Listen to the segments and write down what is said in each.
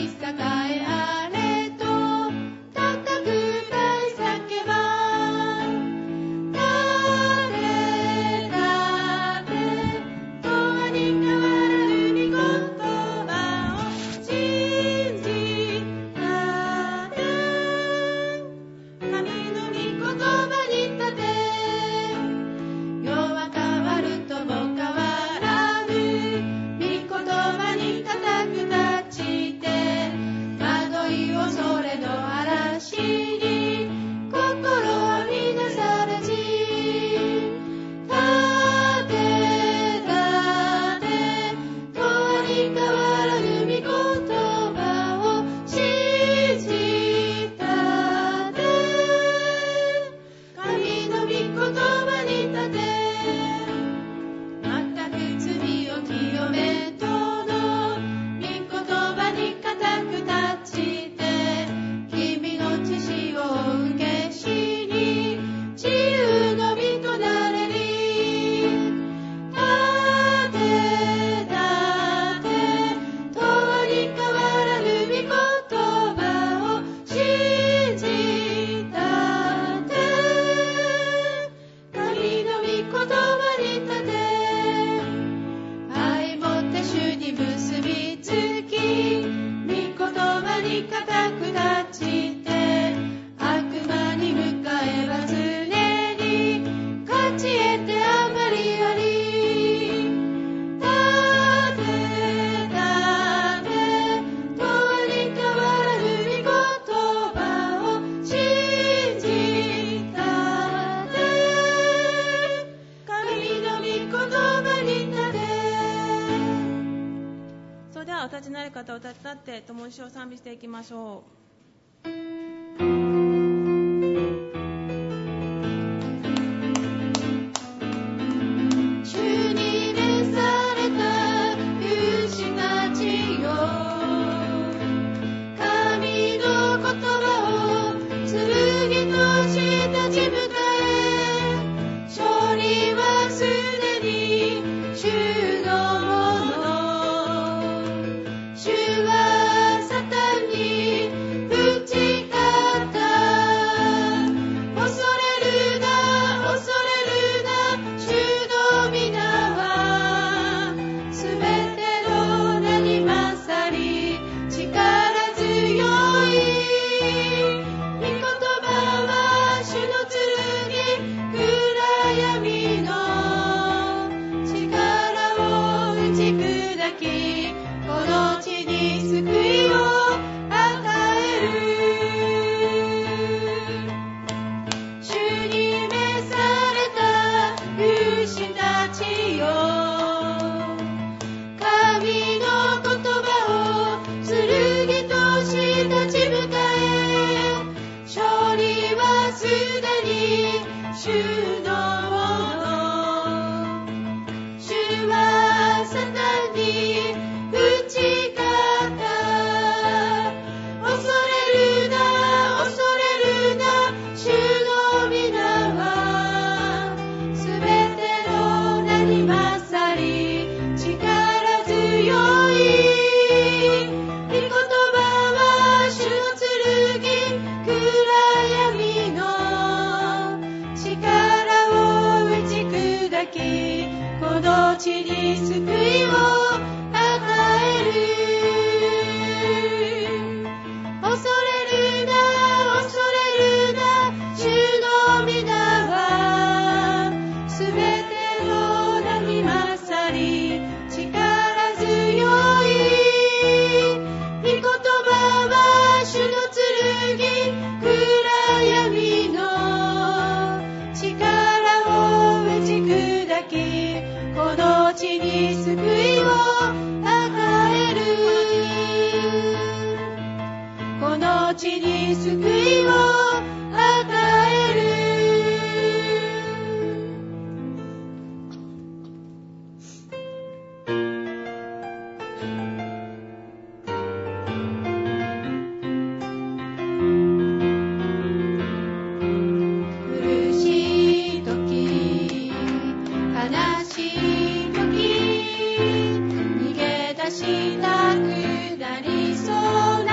方を立って共に主を賛美していきましょう。 したくなりそう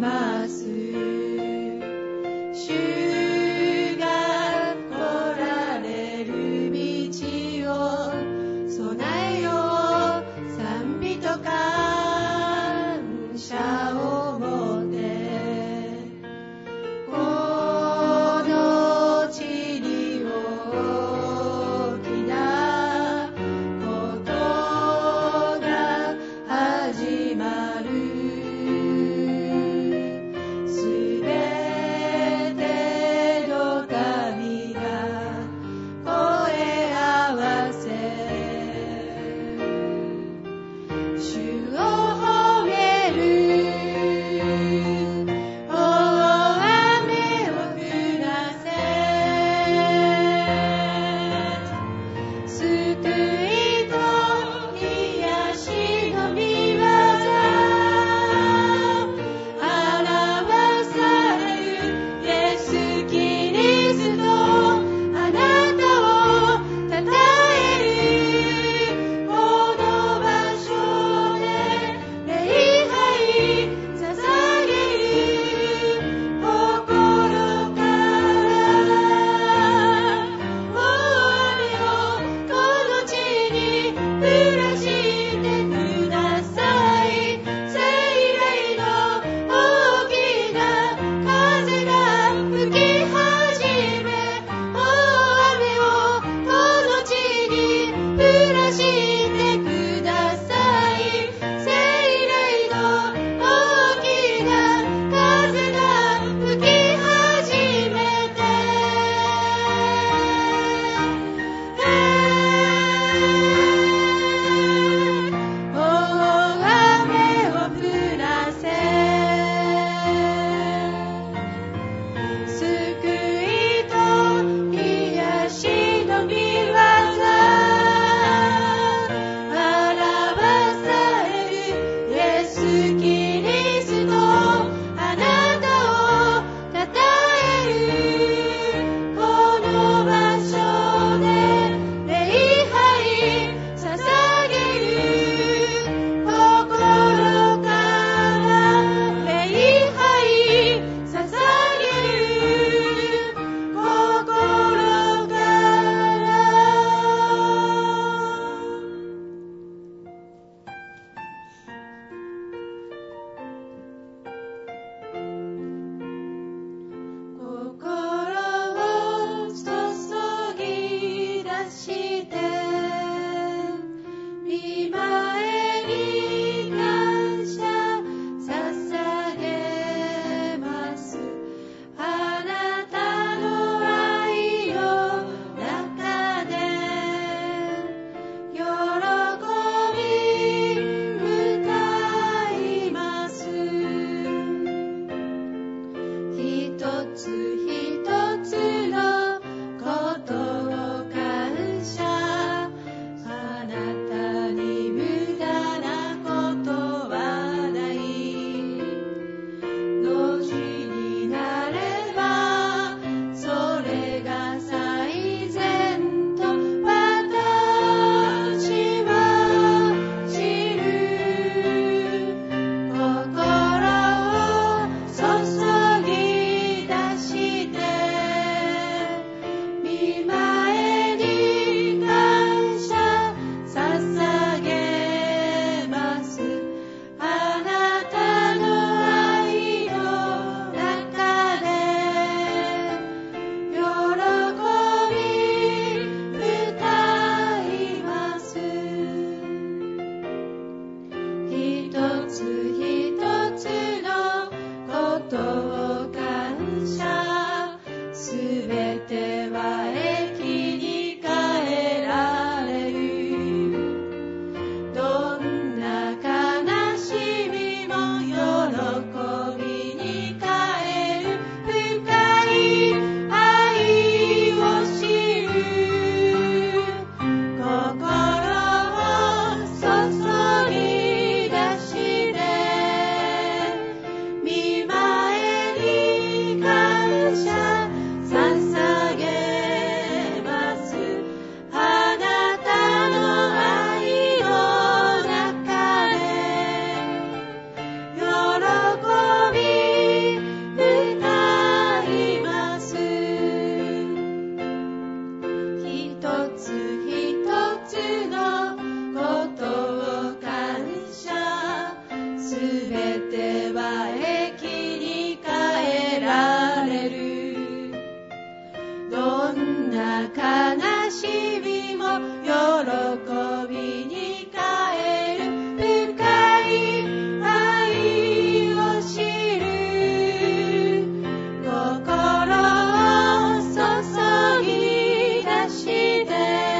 ます主が来られる道を備えよう賛美と感謝をもってこの地に大きなことが始まるすべての民が声合わせ主を褒める大雨を降らせ救いと癒しの御業表されるイエス・キリストあなたをたたえるこの場所で礼拝捧げる心から大雨をこの地に降らしてください聖霊の大きな風が吹き始め大雨をこの地に降らしてください聖霊の大きな風が吹き始めて大雨を降らせ救いと癒しの御業表されるイエス・キリストあなたをたたえるこの場所で礼拝捧げる心から礼拝捧げる心から心を注ぎ出して御前に感謝捧げますあなたの愛の中で喜び歌います一つ一つのことを感謝あなたに無駄なことはない後になればそれが最善と私は知る心を注ぎ出して御前に感謝捧げますあなたの愛の中で喜び歌います一つ一つのことを感謝すべては益に変えられるどんな悲しみも喜びに変える深い愛を知る心を注ぎ出して御前に悲しみも喜びに変える深い愛を知る心を注ぎ出して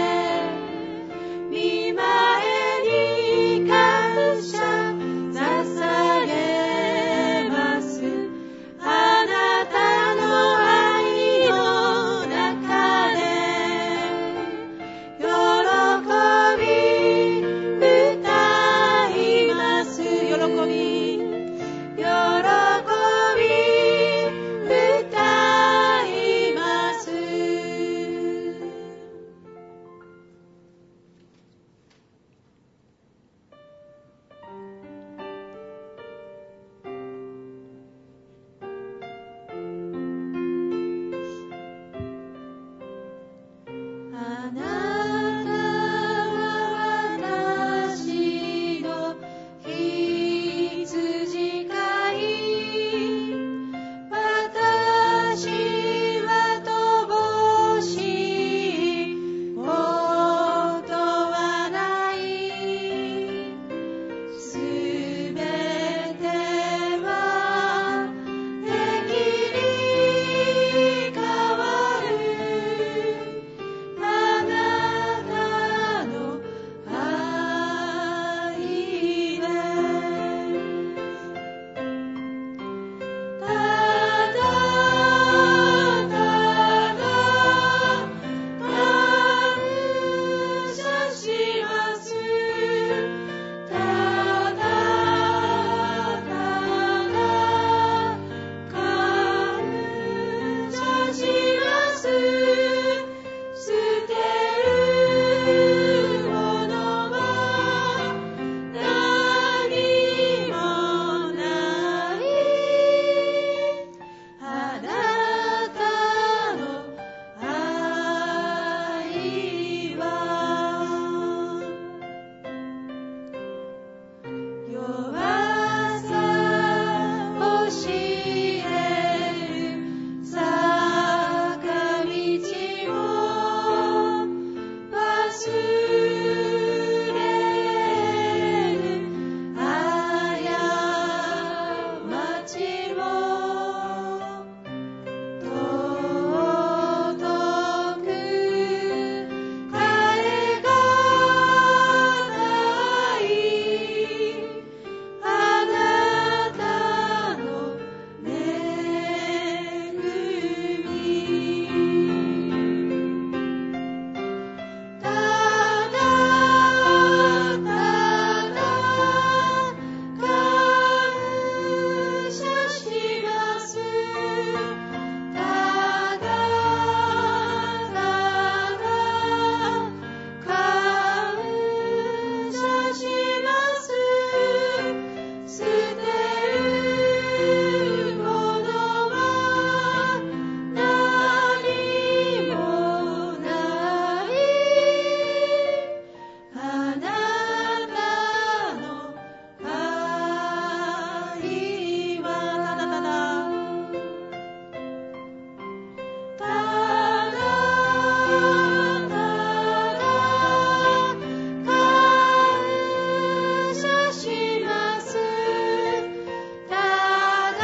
御前に感謝捧げますあなたの愛の中で喜び歌います喜び歌いますあなたは私の羊飼い私は乏しいことはないすべては敵に変わるあなたの愛でただただ感謝しますただただ感謝します捨てるものは何もないあなたの愛は弱さを知れる坂道を忘れる過ちも尊く変えがないあなたの恵みただただ感謝しますただただ感謝します捨てるものは何もないあなたの愛はただただただただ感謝しますただ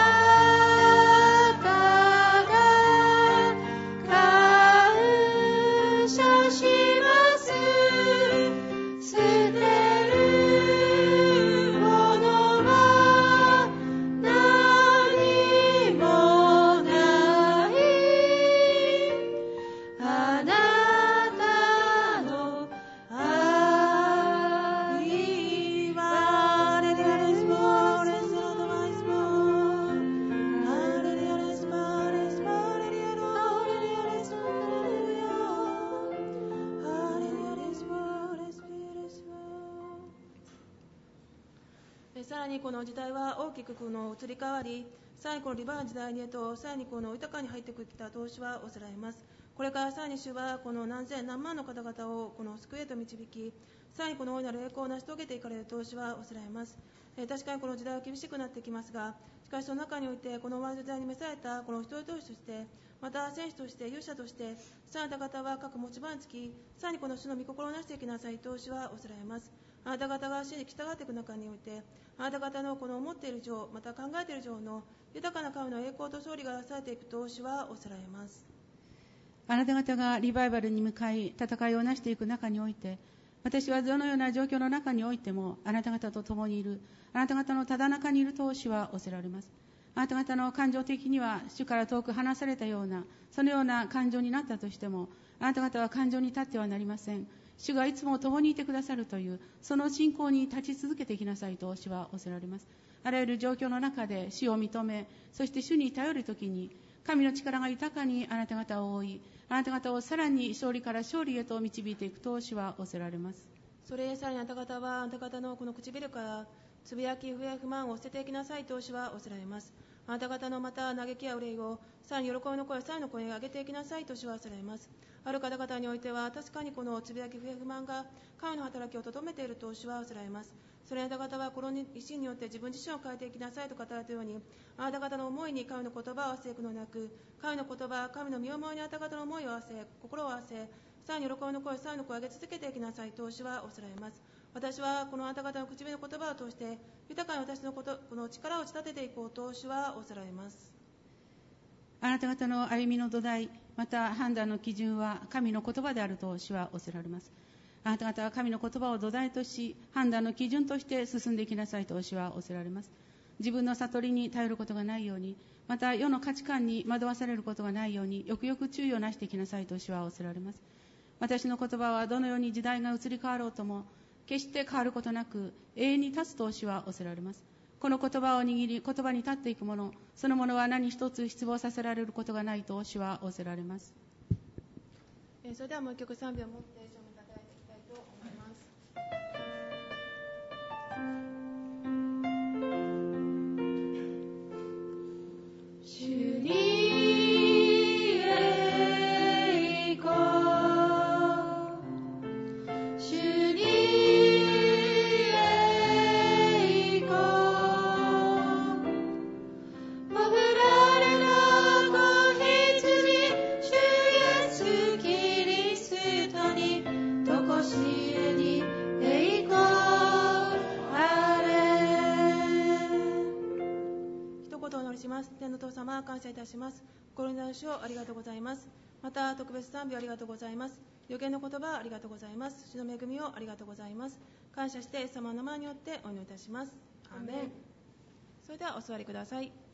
ただ感謝します捨てるものは何もないあなたの愛はアレリアレスポーレスロドマイスポーアレリアレスポーレスポーレリアロアレリアレスポーレリアアレリアレスポーレスピレスポさらにこの時代は大きくこの移り変わり、さらにこのリバーン時代にへとさらにこの豊かに入ってきた投資はおさらいます。これからさらに主はこの何千何万の方々をこの救いへと導き、さらにこの大いなる栄光を成し遂げていかれる投資はおさらいます。確かにこの時代は厳しくなってきますが、ししかしその中においてこのワールド時代に召されたこの一人投手として、また選手として勇者として、さああなた方は各持ち場につき、さらにこの主の御心をなしていきなさいと主はおせられます。あなた方が主に従っていく中において、あなた方のこの思っている情、また考えている情の豊かな神の栄光と勝利が出されていくと主はおせられます。 あなた方がリバイバルに向かい戦いをなしていく中において、私はどのような状況の中においてもあなた方と共にいる、あなた方のただ中にいると主はおせられます。あなた方の感情的には主から遠く離されたような、そのような感情になったとしても、あなた方は感情に立ってはなりません。主がいつも共にいてくださるという、その信仰に立ち続けていきなさいと主はおせられます。あらゆる状況の中で主を認め、そして主に頼るときに、神の力が豊かにあなた方を覆い、あなた方をさらに勝利から勝利へと導いていくと主は仰せられます。 それさらにあなた方はあなた方のこの唇からつぶやき不平不満を捨てていきなさいと主は仰せられます。あなた方のまた嘆きや憂いをさらに喜びの声、さらにの声を上げていきなさいと主は仰せられます。ある方々においては確かにこのつぶやき不平不満が神の働きをとどめていると主は仰せられます。それあなた方はこの意志によって自分自身を変えていきなさいと語られたように、あなた方の思いに神の言葉を合わせていくのでなく、神の言葉、神の身思いにあなた方の思いを合わせ、心を合わせ、さらに喜びの声、さらにの声を上げ続けていきなさいと主は仰せられます。私はこのあなた方の唇の言葉を通して豊かに私のこの力を立てていこうと主は仰せられます。 あなた方の歩みの土台、また判断の基準は神の言葉であると主は仰せられます。あなた方は神の言葉を土台とし、判断の基準として進んでいきなさいと主は仰せられます。自分の悟りに頼ることがないように、また世の価値観に惑わされることがないように、よくよく注意をなしていきなさいと主は仰せられます。私の言葉はどのように時代が移り変わろうとも、決して変わることなく永遠に立つと主は仰せられます。この言葉を握り、言葉に立っていく者、その者は何一つ失望させられることがないと主は仰せられます。 それではもう一曲賛美を持って一緒に叩いていきたいと思います。 主に栄光、主に栄光、おぶられの子羊、主イエスキリストにとこしえに栄光あれ。 一言お祈りします。天の父様、感謝いたします。心になる主をありがとうございます。また特別賛美をありがとうございます。予言の言葉ありがとうございます。主の恵みをありがとうございます。感謝してイエス様の名前によってお祈りいたします。アーメン。それではお座りください。